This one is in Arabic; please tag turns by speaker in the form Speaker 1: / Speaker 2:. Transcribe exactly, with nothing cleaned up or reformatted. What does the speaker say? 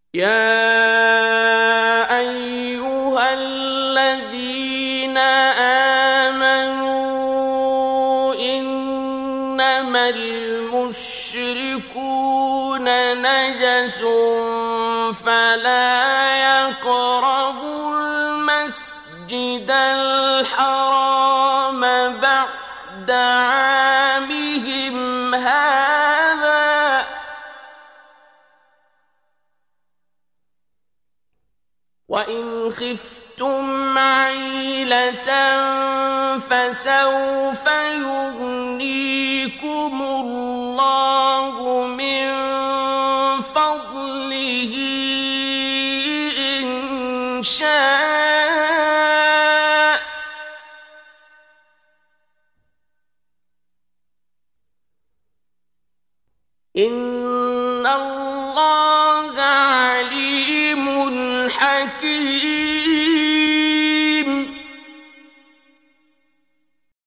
Speaker 1: يا أيها الذين آمنوا إنما المشركون نجس فلا يقربوا المسجد الحرام بعد عامهم هذا وإن خفتم عيلة فسوف يغنيكم الله من فضله إن شاء إن الله عليم حكيم